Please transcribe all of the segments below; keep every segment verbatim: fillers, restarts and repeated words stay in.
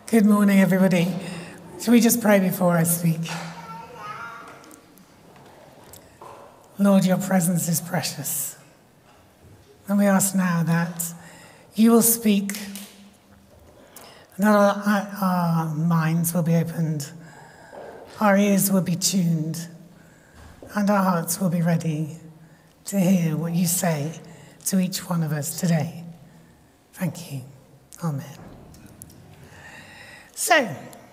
Good morning, everybody. Shall we just pray before I speak? Lord, your presence is precious. And we ask now that you will speak, that our, our minds will be opened, our ears will be tuned, and our hearts will be ready to hear what you say to each one of us today. Thank you. Amen. So,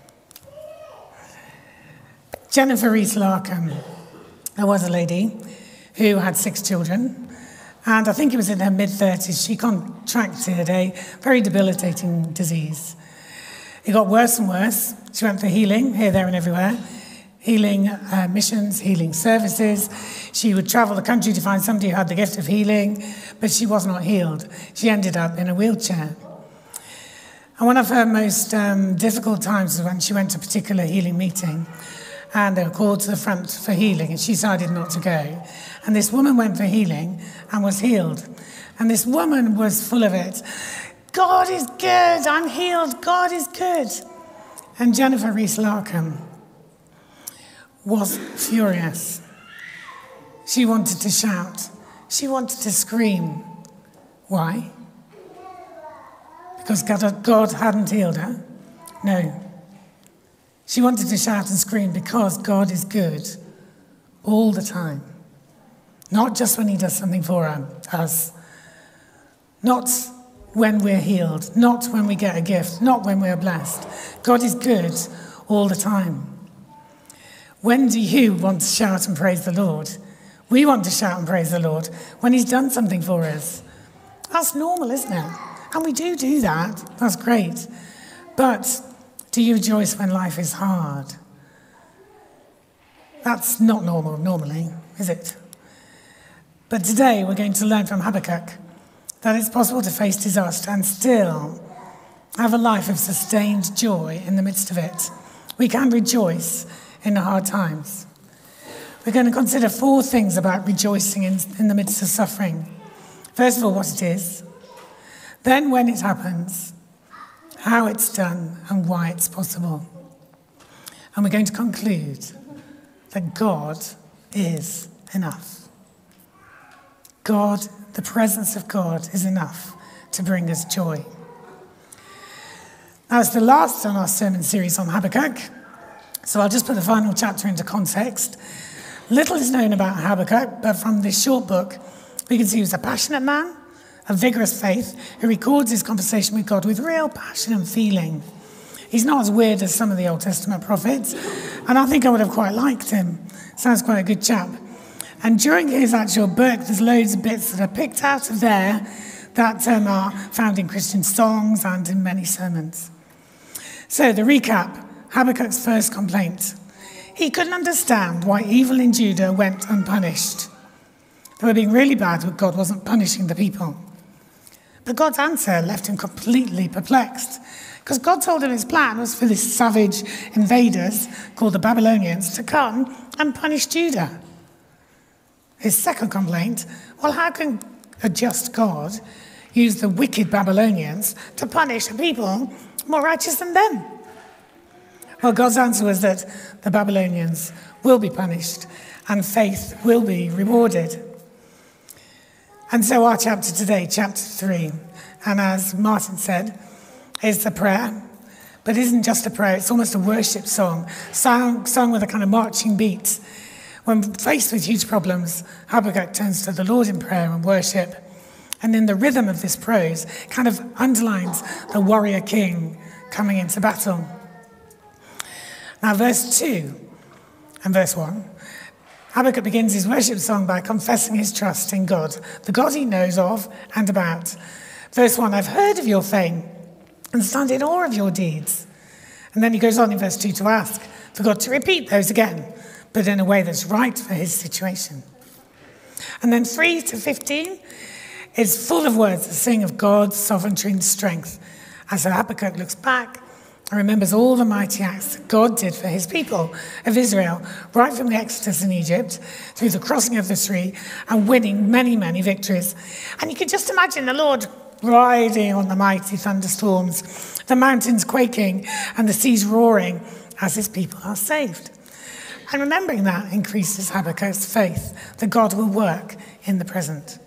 Jennifer Rees-Larkham, there was a lady who had six children, and I think it was in her mid-thirties, she contracted a very debilitating disease. It got worse and worse. She went for healing, here, there, and everywhere. Healing uh, missions, healing services. She would travel the country to find somebody who had the gift of healing, but she was not healed. She ended up in a wheelchair. And one of her most um, difficult times was when she went to a particular healing meeting, and they were called to the front for healing, and she decided not to go. And this woman went for healing and was healed. And this woman was full of it. God is good, I'm healed, God is good. And Jennifer Rees-Larkham was furious. She wanted to shout. She wanted to scream. Why? Because God hadn't healed her? No. She wanted to shout and scream because God is good all the time. Not just when he does something for us. Not when we're healed. Not when we get a gift. Not when we're blessed. God is good all the time. When do you want to shout and praise the Lord? We want to shout and praise the Lord when he's done something for us. That's normal, isn't it? And we do do that. That's great. But do you rejoice when life is hard? That's not normal normally, is it? But today we're going to learn from Habakkuk that it's possible to face disaster and still have a life of sustained joy in the midst of it. We can rejoice in the hard times. We're going to consider four things about rejoicing in, in the midst of suffering. First of all, what it is. Then when it happens, how it's done and why it's possible. And we're going to conclude that God is enough. God, the presence of God is enough to bring us joy. Now, it's the last on our sermon series on Habakkuk, so I'll just put the final chapter into context. Little is known about Habakkuk, but from this short book, we can see he was a passionate man, a vigorous faith, who records his conversation with God with real passion and feeling. He's not as weird as some of the Old Testament prophets, and I think I would have quite liked him. Sounds quite a good chap. And during his actual book, there's loads of bits that are picked out of there that um, are found in Christian songs and in many sermons. So the recap, Habakkuk's first complaint. He couldn't understand why evil in Judah went unpunished. They were being really bad, but God wasn't punishing the people. But God's answer left him completely perplexed, because God told him his plan was for these savage invaders, called the Babylonians, to come and punish Judah. His second complaint, well, how can a just God use the wicked Babylonians to punish a people more righteous than them? Well, God's answer was that the Babylonians will be punished and faith will be rewarded. And so our chapter today, chapter three, and as Martin said, is a prayer, but it isn't just a prayer, it's almost a worship song, sung, sung with a kind of marching beat. When faced with huge problems, Habakkuk turns to the Lord in prayer and worship. And in the rhythm of this prose, kind of underlines the warrior king coming into battle. Now, verse two and verse one, Habakkuk begins his worship song by confessing his trust in God, the God he knows of and about. Verse one, I've heard of your fame and stand in awe of your deeds. And then he goes on in verse two to ask for God to repeat those again, but in a way that's right for his situation. And then three to fifteen is full of words that sing of God's sovereignty and strength as Habakkuk looks back and remembers all the mighty acts that God did for his people of Israel, right from the Exodus in Egypt, through the crossing of the sea, and winning many, many victories. And you can just imagine the Lord riding on the mighty thunderstorms, the mountains quaking and the seas roaring as his people are saved. And remembering that increases Habakkuk's faith that God will work in the present.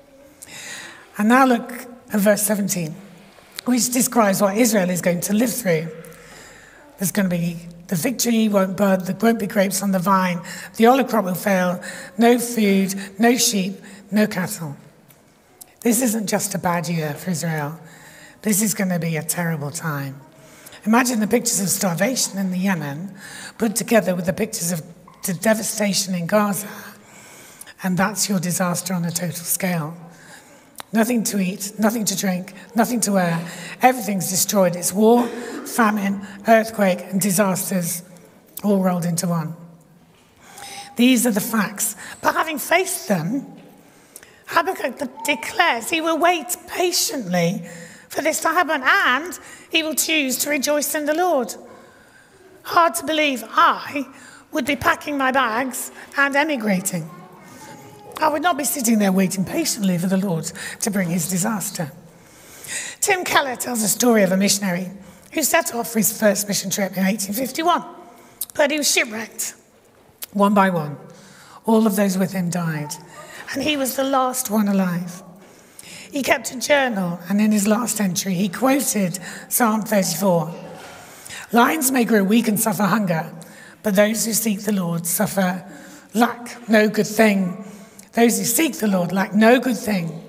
And now look at verse seventeen, which describes what Israel is going to live through. There's going to be the victory won't bud, there won't be grapes on the vine, the olive crop will fail, no food, no sheep, no cattle. This isn't just a bad year for Israel. This is going to be a terrible time. Imagine the pictures of starvation in the Yemen put together with the pictures of the devastation in Gaza, and that's your disaster on a total scale. Nothing to eat, nothing to drink, nothing to wear. Everything's destroyed. It's war, famine, earthquake, and disasters all rolled into one. These are the facts. But having faced them, Habakkuk declares he will wait patiently for this to happen, and he will choose to rejoice in the Lord. Hard to believe I would be packing my bags and emigrating. I would not be sitting there waiting patiently for the Lord to bring his disaster. Tim Keller tells a story of a missionary who set off for his first mission trip in eighteen fifty-one, but he was shipwrecked. One by one, all of those with him died, and he was the last one alive. He kept a journal, and in his last entry, he quoted Psalm thirty-four. Lions may grow weak and suffer hunger, but those who seek the Lord suffer lack no good thing. Those who seek the Lord lack no good thing.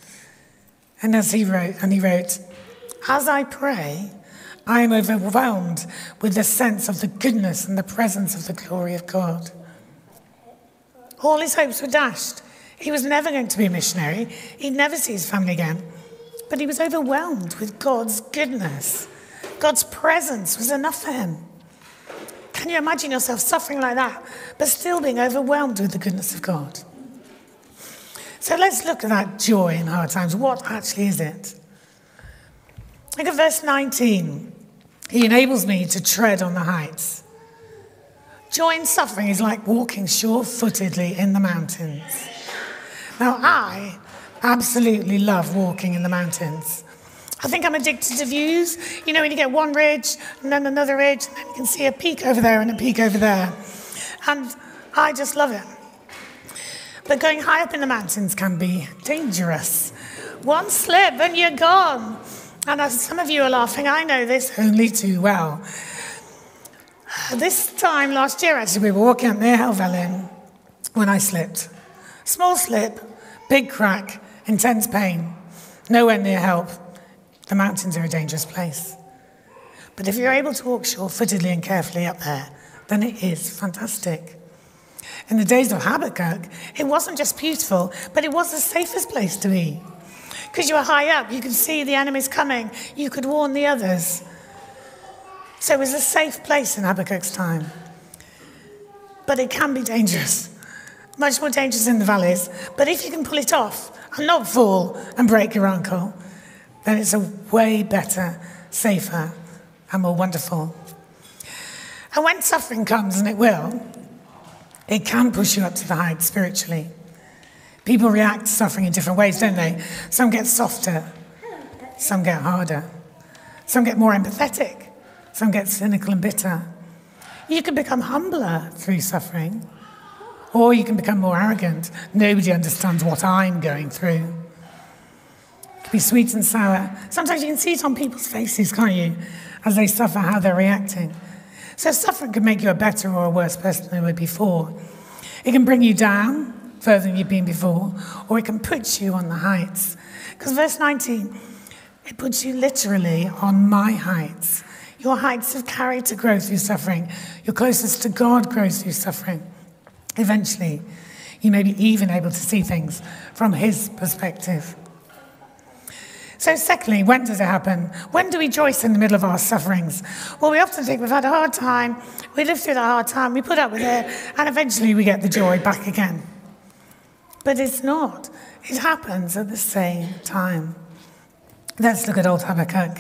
And as he wrote, and he wrote, as I pray, I am overwhelmed with the sense of the goodness and the presence of the glory of God. All his hopes were dashed. He was never going to be a missionary. He'd never see his family again. But he was overwhelmed with God's goodness. God's presence was enough for him. Can you imagine yourself suffering like that, but still being overwhelmed with the goodness of God? So let's look at that joy in hard times. What actually is it? Look at verse nineteen. He enables me to tread on the heights. Joy in suffering is like walking sure-footedly in the mountains. Now, I absolutely love walking in the mountains. I think I'm addicted to views. You know, when you get one ridge and then another ridge, and then you can see a peak over there and a peak over there. And I just love it. But going high up in the mountains can be dangerous. One slip and you're gone. And as some of you are laughing, I know this only too well. This time last year, actually, we were walking up near Helvellyn when I slipped. Small slip, big crack, intense pain, nowhere near help. The mountains are a dangerous place. But if you're able to walk sure-footedly and carefully up there, then it is fantastic. In the days of Habakkuk, it wasn't just beautiful, but it was the safest place to be. Because you were high up, you could see the enemies coming, you could warn the others. So it was a safe place in Habakkuk's time. But it can be dangerous, much more dangerous in the valleys. But if you can pull it off and not fall and break your ankle, then it's a way better, safer, and more wonderful. And when suffering comes, and it will, it can push you up to the heights spiritually. People react to suffering in different ways, don't they? Some get softer, some get harder, some get more empathetic, some get cynical and bitter. You can become humbler through suffering, or you can become more arrogant. Nobody understands what I'm going through. It can be sweet and sour. Sometimes you can see it on people's faces, can't you, as they suffer, how they're reacting. So suffering can make you a better or a worse person than you were before. It can bring you down further than you've been before, or it can put you on the heights. Because verse nineteen, it puts you literally on my heights. Your heights have carried to grow through suffering. Your closeness to God grows through suffering. Eventually, you may be even able to see things from his perspective. So secondly, when does it happen? When do we rejoice in the middle of our sufferings? Well, we often think we've had a hard time, we live through that hard time, we put up with it, and eventually we get the joy back again. But it's not. It happens at the same time. Let's look at old Habakkuk.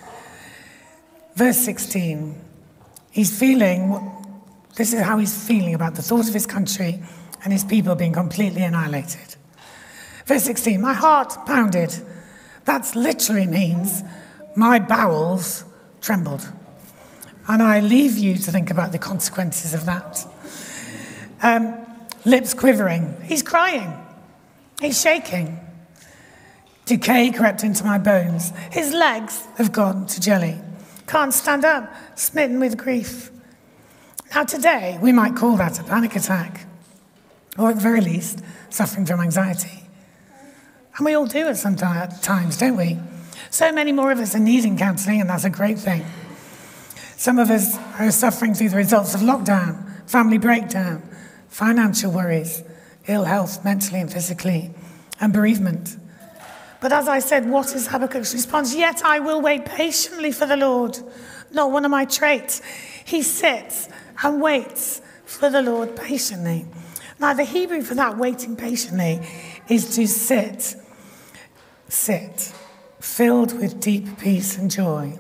Verse sixteen. He's feeling, this is how he's feeling about the thought of his country and his people being completely annihilated. Verse sixteen, my heart pounded. That literally means my bowels trembled. And I leave you to think about the consequences of that. Um, lips quivering. He's crying. He's shaking. Decay crept into my bones. His legs have gone to jelly. Can't stand up, smitten with grief. Now today, we might call that a panic attack, or at the very least, suffering from anxiety. And we all do at some times, don't we? So many more of us are needing counselling, and that's a great thing. Some of us are suffering through the results of lockdown, family breakdown, financial worries, ill health mentally and physically, and bereavement. But as I said, what is Habakkuk's response? Yet I will wait patiently for the Lord. Not one of my traits. He sits and waits for the Lord patiently. Now, the Hebrew for that waiting patiently is to sit, sit, filled with deep peace and joy.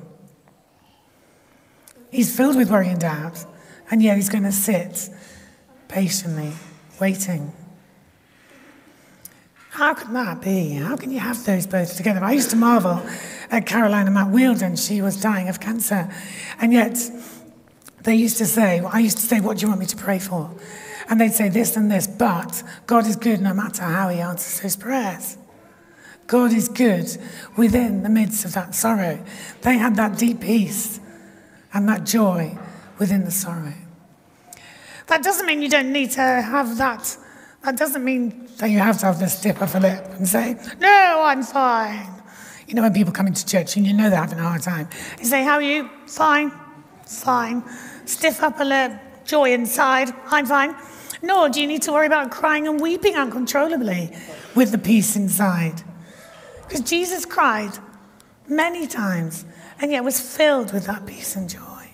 He's filled with worry and doubt, and yet he's going to sit patiently, waiting. How can that be? How can you have those both together? I used to marvel at Caroline and Matt Wheeldon. She was dying of cancer. And yet they used to say, well, I used to say, what do you want me to pray for? And they'd say this and this, but God is good no matter how he answers those prayers. God is good within the midst of that sorrow. They had that deep peace and that joy within the sorrow. That doesn't mean you don't need to have that. That doesn't mean that you have to have this stiff upper lip and say, no, I'm fine. You know, when people come into church and you know they're having a hard time, you say, how are you? Fine, fine. Stiff upper lip, joy inside, I'm fine. Nor do you need to worry about crying and weeping uncontrollably with the peace inside. Because Jesus cried many times and yet was filled with that peace and joy.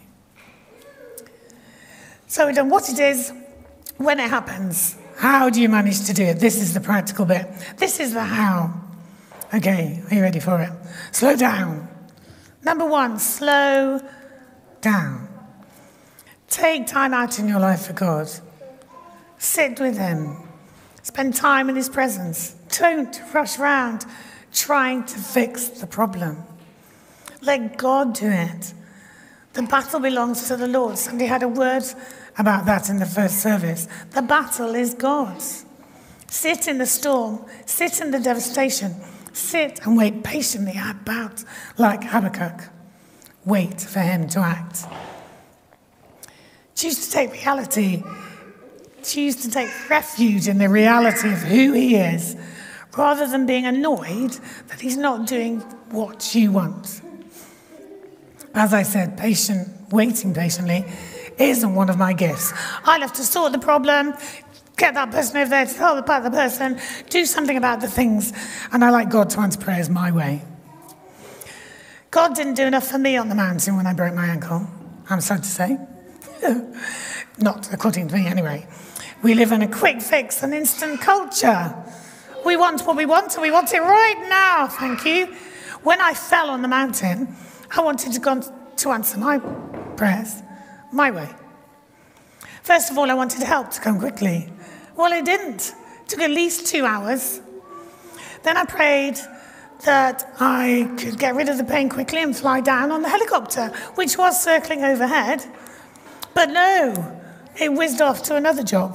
So we done what it is, when it happens. How do you manage to do it? This is the practical bit. This is the how. Okay, are you ready for it? Slow down. Number one, slow down. Take time out in your life for God. Sit with him. Spend time in his presence. Don't rush around trying to fix the problem. Let God do it. The battle belongs to the Lord. Somebody had a word about that in the first service. The battle is God's. Sit in the storm. Sit in the devastation. Sit and wait patiently about like Habakkuk. Wait for him to act. Choose to take reality. Choose to take refuge in the reality of who he is, rather than being annoyed that he's not doing what you want. As I said, patient, waiting patiently isn't one of my gifts. I love to sort the problem, get that person over there to tell about the person, do something about the things, and I like God to answer prayers my way. God didn't do enough for me on the mountain when I broke my ankle, I'm sad to say. Not according to me anyway. We live in a quick fix and instant culture. We want what we want and we want it right now, thank you. When I fell on the mountain, I wanted to go to answer my prayers my way. First of all, I wanted help to come quickly. Well, it didn't. It took at least two hours. Then I prayed that I could get rid of the pain quickly and fly down on the helicopter, which was circling overhead. But no, it whizzed off to another job.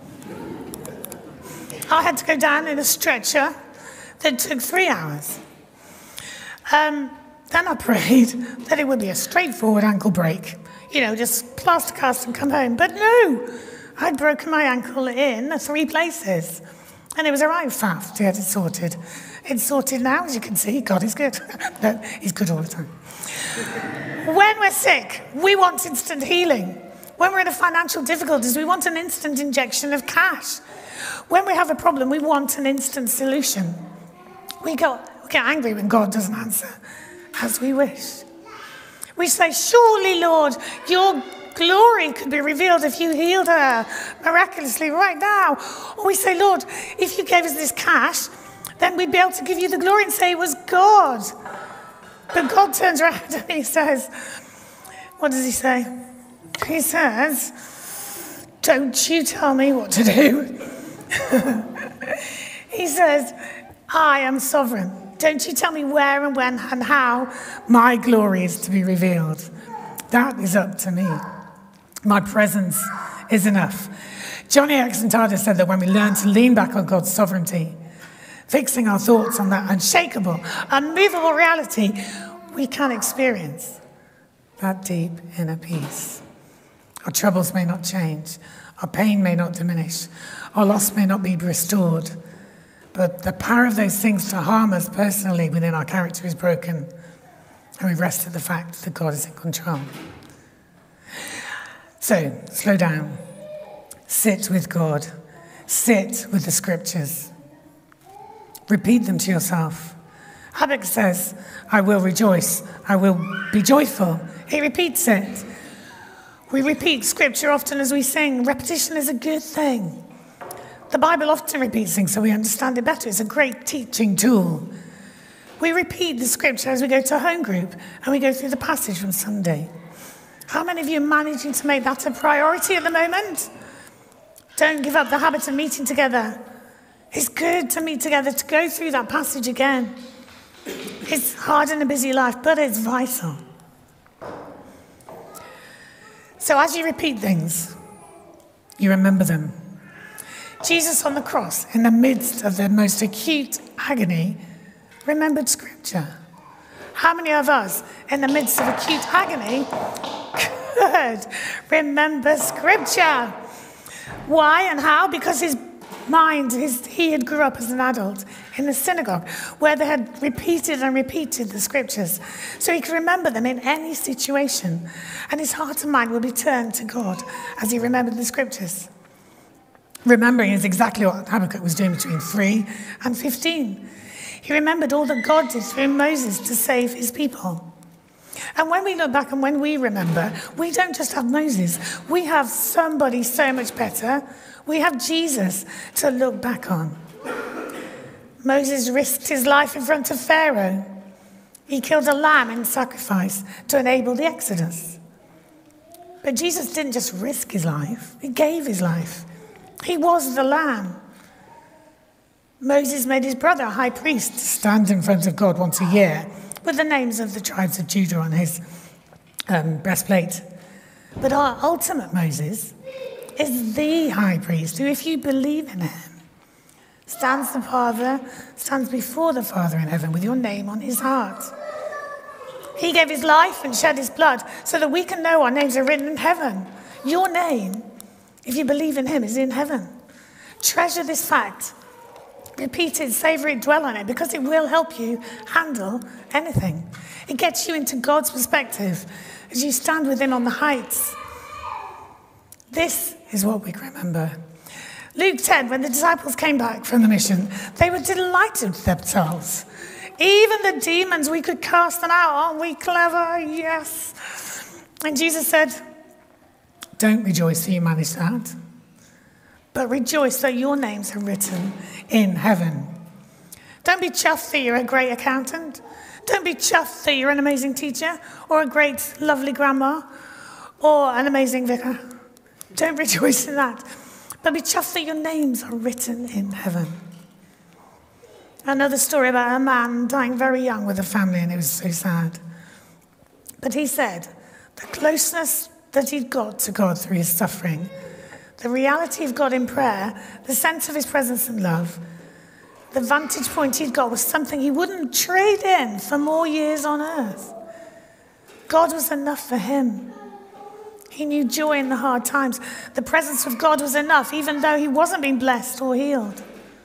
I had to go down in a stretcher that took three hours. Um, then I prayed that it would be a straightforward ankle break. You know, just plaster cast and come home. But no, I'd broken my ankle in three places. And it was a right faff to get it sorted. It's sorted now, as you can see. God is good. No, he's good all the time. When we're sick, we want instant healing. When we're in a financial difficulties, we want an instant injection of cash. When we have a problem, we want an instant solution. We, go, we get angry when God doesn't answer as we wish. We say, surely, Lord, your glory could be revealed if you healed her miraculously right now. Or we say, Lord, if you gave us this cash, then we'd be able to give you the glory and say it was God. But God turns around and he says, what does he say? He says, don't you tell me what to do. He says, I am sovereign. Don't you tell me where and when and how my glory is to be revealed. That is up to me. My presence is enough. Johnny Exentado said that when we learn to lean back on God's sovereignty, fixing our thoughts on that unshakable, unmovable reality, we can experience that deep inner peace. Our troubles may not change, our pain may not diminish, our loss may not be restored, but the power of those things to harm us personally within our character is broken, and we rest in the fact that God is in control. So, slow down. Sit with God. Sit with the scriptures. Repeat them to yourself. Habakkuk says, I will rejoice. I will be joyful. He repeats it. We repeat scripture often as we sing. Repetition is a good thing. The Bible often repeats things so we understand it better. It's a great teaching tool. We repeat the scripture as we go to a home group and we go through the passage from Sunday. How many of you are managing to make that a priority at the moment? Don't give up the habit of meeting together. It's good to meet together, to go through that passage again. It's hard in a busy life, but it's vital. So as you repeat things, you remember them. Jesus on the cross, in the midst of the most acute agony, remembered scripture. How many of us, in the midst of acute agony, could remember scripture? Why and how? Because his mind, his, he had grew up as an adult in the synagogue where they had repeated and repeated the scriptures. So he could remember them in any situation. And his heart and mind would be turned to God as he remembered the scriptures. Remembering is exactly what Habakkuk was doing between three and fifteen. He remembered all that God did through Moses to save his people. And when we look back and when we remember, we don't just have Moses. We have somebody so much better. We have Jesus to look back on. Moses risked his life in front of Pharaoh. He killed a lamb in sacrifice to enable the Exodus. But Jesus didn't just risk his life. He gave his life. He was the lamb. Moses made his brother a high priest to stand in front of God once a year with the names of the tribes of Judah on his um, breastplate. But our ultimate Moses is the high priest who, if you believe in him, stands the Father, stands before the Father in heaven with your name on his heart. He gave his life and shed his blood so that we can know our names are written in heaven. Your name, if you believe in him, is in heaven. Treasure this fact. Repeat it, savor it, dwell on it, because it will help you handle anything. It gets you into God's perspective as you stand with him on the heights. This is what we remember. Luke ten, when the disciples came back from the mission, they were delighted with themselves. Even the demons, we could cast them out. Aren't we clever? Yes. And Jesus said, don't rejoice that you managed that, but rejoice that your names are written in heaven. Don't be chuffed that you're a great accountant. Don't be chuffed that you're an amazing teacher or a great, lovely grandma or an amazing vicar. Don't rejoice in that. But be chuffed that your names are written in heaven. Another story about a man dying very young with a family, and it was so sad. But he said the closeness that he'd got to God through his suffering, the reality of God in prayer, the sense of his presence and love, the vantage point he'd got was something he wouldn't trade in for more years on earth. God was enough for him. He knew joy in the hard times. The presence of God was enough, even though he wasn't being blessed or healed.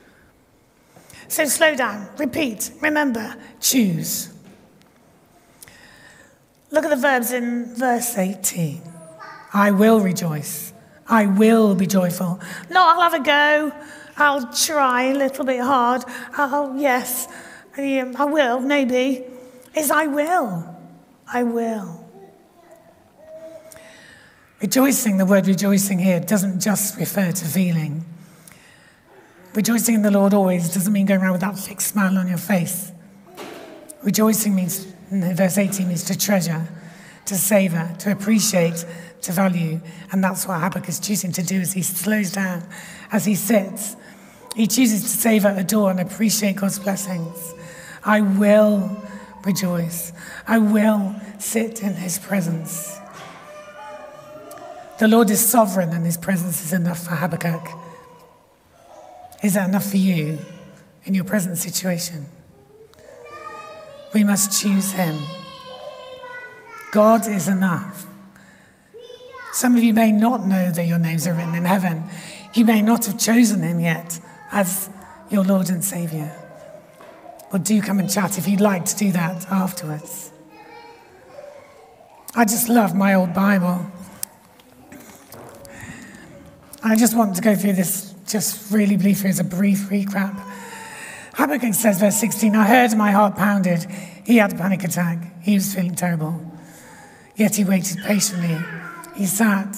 So slow down, repeat, remember, choose. Look at the verbs in verse eighteen. I will rejoice. I will be joyful. No, I'll have a go. I'll try a little bit hard. I'll, yes, I will, maybe. Is I will. I will. Rejoicing, the word rejoicing here doesn't just refer to feeling. Rejoicing in the Lord always doesn't mean going around with that fixed smile on your face. Rejoicing means, verse eighteen, means to treasure, to savor, to appreciate, to value. And that's what Habakkuk is choosing to do as he slows down, as he sits. He chooses to savor, adore, and appreciate God's blessings. I will rejoice. I will sit in his presence. The Lord is sovereign and his presence is enough for Habakkuk. Is that enough for you in your present situation? We must choose him. God is enough. Some of you may not know that your names are written in heaven. You may not have chosen him yet as your Lord and Saviour. Well, do come and chat if you'd like to do that afterwards. I just love my old Bible. I just want to go through this, just really briefly as a brief recap. Habakkuk says, verse sixteen, I heard my heart pounded. He had a panic attack. He was feeling terrible. Yet he waited patiently. He sat,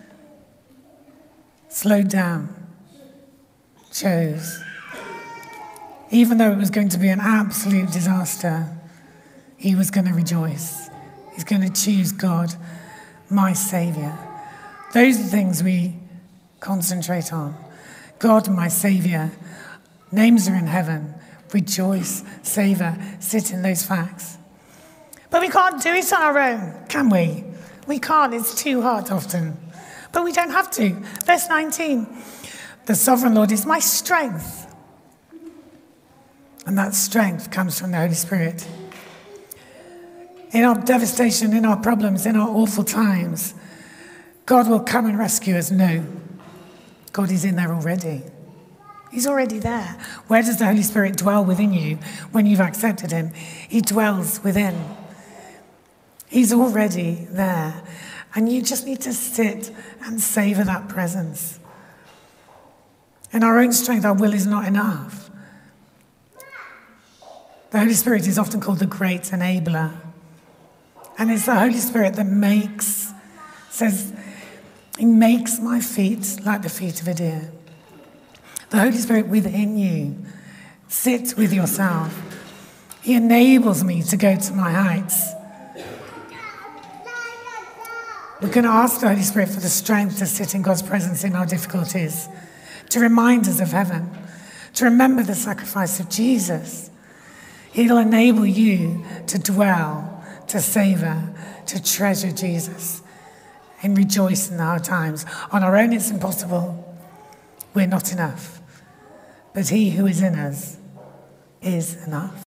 slowed down, chose. Even though it was going to be an absolute disaster, he was going to rejoice. He's going to choose God, my Saviour. Those are the things we concentrate on. God, my Saviour. Names are in heaven. Rejoice, savour, sit in those facts. But we can't do it on our own, can we? We can't. It's too hard often. But we don't have to. Verse nineteen. The sovereign Lord is my strength. And that strength comes from the Holy Spirit. In our devastation, in our problems, in our awful times, God will come and rescue us. No. God is in there already. He's already there. Where does the Holy Spirit dwell within you when you've accepted him? He dwells within. He's already there. And you just need to sit and savour that presence. In our own strength, our will is not enough. The Holy Spirit is often called the great enabler. And it's the Holy Spirit that makes, says, he makes my feet like the feet of a deer. The Holy Spirit within you sits with yourself. He enables me to go to my heights. We can ask the Holy Spirit for the strength to sit in God's presence in our difficulties, to remind us of heaven, to remember the sacrifice of Jesus. He'll enable you to dwell, to savour, to treasure Jesus, and rejoice in the hard times. On our own, it's impossible. We're not enough. But he who is in us is enough.